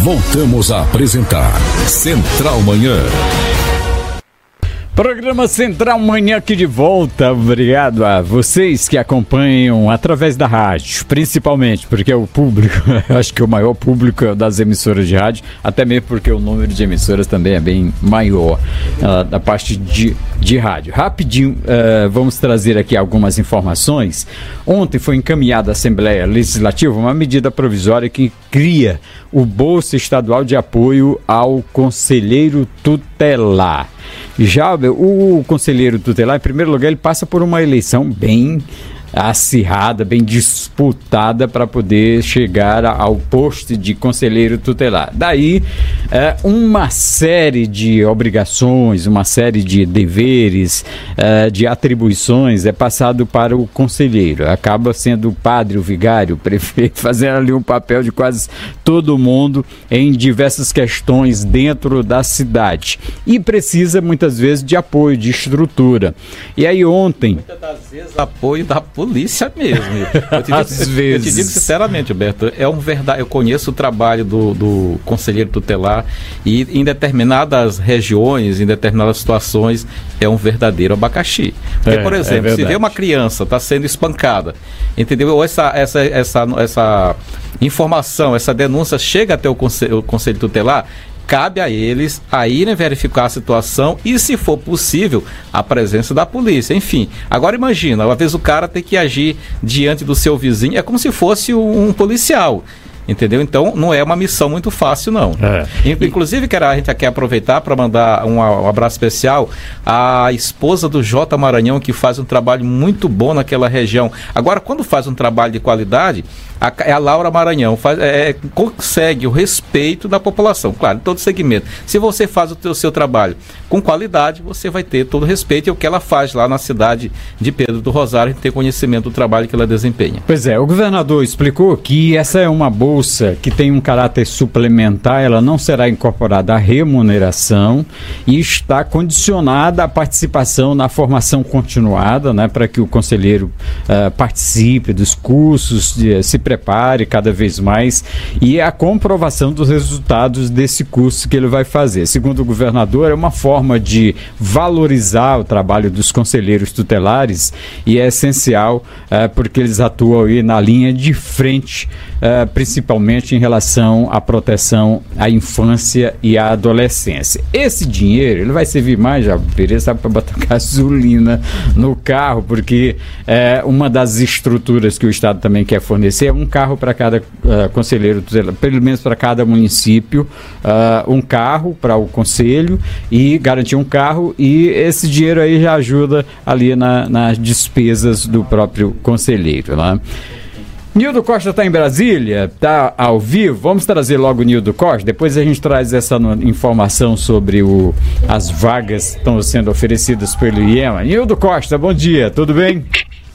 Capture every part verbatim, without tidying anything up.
Voltamos a apresentar Central Manhã. Programa Central Manhã aqui de volta. Obrigado a vocês que acompanham através da rádio, principalmente porque é o público, eu acho que o maior público é o das emissoras de rádio, até mesmo porque o número de emissoras também é bem maior uh, da parte de, de rádio. Rapidinho, uh, vamos trazer aqui algumas informações. Ontem foi encaminhada à Assembleia Legislativa uma medida provisória que cria o Bolsa Estadual de Apoio ao Conselheiro Tutelar. Já o conselheiro tutelar, em primeiro lugar, ele passa por uma eleição bem acirrada, bem disputada para poder chegar ao posto de conselheiro tutelar. Daí, é, uma série de obrigações, uma série de deveres, é, de atribuições é passado para o conselheiro. Acaba sendo o padre, o vigário, o prefeito, fazendo ali um papel de quase todo mundo em diversas questões dentro da cidade. E precisa, muitas vezes, de apoio, de estrutura. E aí ontem... Muitas das vezes, apoio da polícia mesmo. Eu te, digo, Às vezes. eu te digo sinceramente, Alberto, é um verdade, eu conheço o trabalho do, do conselheiro tutelar e em determinadas regiões, em determinadas situações, é um verdadeiro abacaxi. Porque, é, por exemplo, é se vê uma criança está sendo espancada, entendeu? Ou essa, essa, essa, essa informação, essa denúncia chega até o conselho, o conselho tutelar, cabe a eles a irem verificar a situação e, se for possível, a presença da polícia. Enfim, agora imagina, às vezes o cara tem que agir diante do seu vizinho, é como se fosse um, um policial. Entendeu? Então, não é uma missão muito fácil, não. É. Inclusive, quero, a gente quer aproveitar para mandar um, um abraço especial à esposa do J. Maranhão, que faz um trabalho muito bom naquela região. Agora, quando faz um trabalho de qualidade, a, é a Laura Maranhão, faz, é, consegue o respeito da população, claro, em todo segmento. Se você faz o, teu, o seu trabalho com qualidade, você vai ter todo o respeito, e o que ela faz lá na cidade de Pedro do Rosário, a gente tem conhecimento do trabalho que ela desempenha. Pois é, o governador explicou que essa é uma boa bolsa que tem um caráter suplementar, ela não será incorporada à remuneração e está condicionada à participação na formação continuada, né, para que o conselheiro uh, participe dos cursos, de, se prepare cada vez mais, e a comprovação dos resultados desse curso que ele vai fazer. Segundo o governador, é uma forma de valorizar o trabalho dos conselheiros tutelares e é essencial uh, porque eles atuam aí na linha de frente, uh, principalmente principalmente em relação à proteção à infância e à adolescência. Esse dinheiro, ele vai servir mais, já sabe, para botar gasolina no carro, porque é, uma das estruturas que o Estado também quer fornecer é um carro para cada uh, conselheiro, pelo menos para cada município, uh, um carro para o conselho, e garantir um carro, e esse dinheiro aí já ajuda ali na, nas despesas do próprio conselheiro, né? Nildo Costa está em Brasília, está ao vivo. Vamos trazer logo o Nildo Costa, depois a gente traz essa informação sobre o, as vagas que estão sendo oferecidas pelo I E M A. Nildo Costa, bom dia, tudo bem?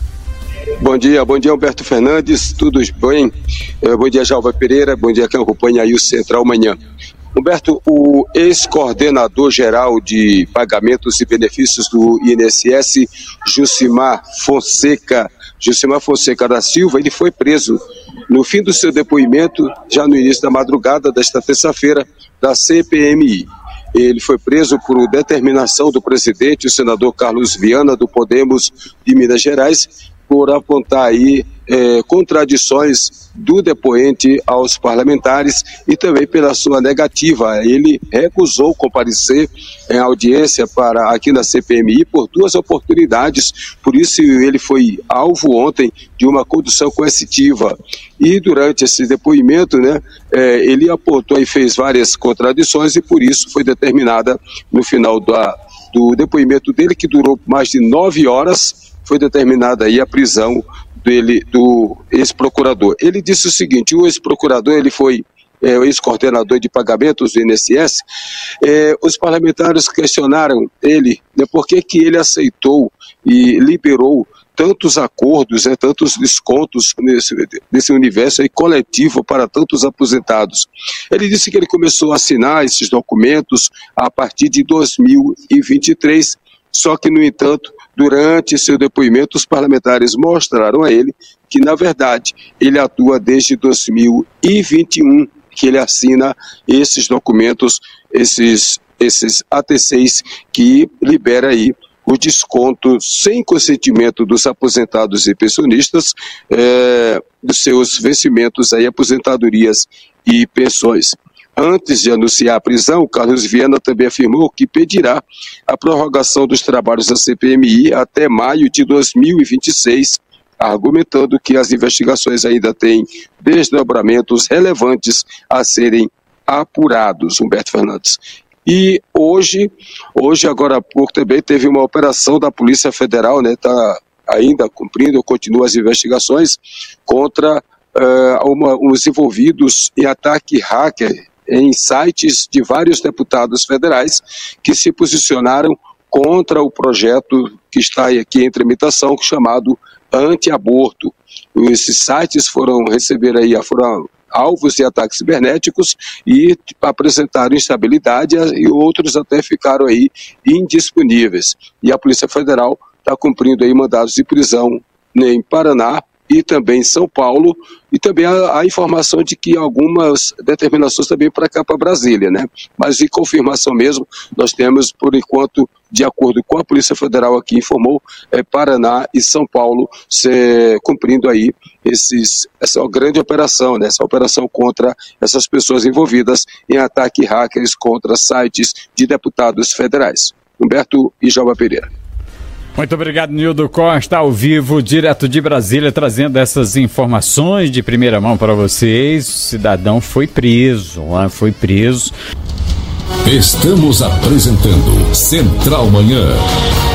Bom dia, bom dia Alberto Fernandes, tudo bem? É, bom dia Jalva Pereira, bom dia quem acompanha aí o Central Manhã. Humberto, o ex-coordenador geral de pagamentos e benefícios do I N S S, Jucimar Fonseca, Jucimar Fonseca da Silva, ele foi preso no fim do seu depoimento, já no início da madrugada desta terça-feira, da C P M I. Ele foi preso por determinação do presidente, o senador Carlos Viana, do Podemos de Minas Gerais, por apontar aí é, contradições do depoente aos parlamentares e também pela sua negativa. Ele recusou comparecer em audiência para, aqui na C P M I por duas oportunidades, por isso ele foi alvo ontem de uma condução coercitiva. E durante esse depoimento, né, é, ele apontou e fez várias contradições e por isso foi determinada no final da, do depoimento dele, que durou mais de nove horas, foi determinada aí a prisão dele, do ex-procurador. Ele disse o seguinte: o ex-procurador, ele foi é, o ex-coordenador de pagamentos do I N S S, é, os parlamentares questionaram ele, né, por que que ele aceitou e liberou tantos acordos, é, tantos descontos nesse, nesse universo aí coletivo para tantos aposentados. Ele disse que ele começou a assinar esses documentos a partir de dois mil e vinte e três, só que, no entanto, durante seu depoimento, os parlamentares mostraram a ele que, na verdade, ele atua desde dois mil e vinte e um que ele assina esses documentos, esses, esses A T Cs que libera aí o desconto sem consentimento dos aposentados e pensionistas é, dos seus vencimentos aí, aposentadorias e pensões. Antes de anunciar a prisão, Carlos Viana também afirmou que pedirá a prorrogação dos trabalhos da C P M I até maio de dois mil e vinte e seis, argumentando que as investigações ainda têm desdobramentos relevantes a serem apurados. Humberto Fernandes. E hoje, hoje agora há pouco também teve uma operação da Polícia Federal, né, está ainda cumprindo, continua as investigações contra uh, uma, os envolvidos em ataque hacker em sites de vários deputados federais que se posicionaram contra o projeto que está aqui em tramitação, chamado anti-aborto. Esses sites foram receber aí, foram alvos de ataques cibernéticos e apresentaram instabilidade, e outros até ficaram aí indisponíveis. E a Polícia Federal está cumprindo aí mandados de prisão em Paraná e também em São Paulo, e também a, a informação de que algumas determinações também para cá, para Brasília, né? Mas em confirmação mesmo, nós temos, por enquanto, de acordo com a Polícia Federal aqui informou, é, Paraná e São Paulo se, cumprindo aí esses, essa grande operação, né? Essa operação contra essas pessoas envolvidas em ataque hackers contra sites de deputados federais. Humberto e Jalva Pereira. Muito obrigado, Nildo Costa, ao vivo, direto de Brasília, trazendo essas informações de primeira mão para vocês. O cidadão foi preso, foi preso. Estamos apresentando Central Manhã.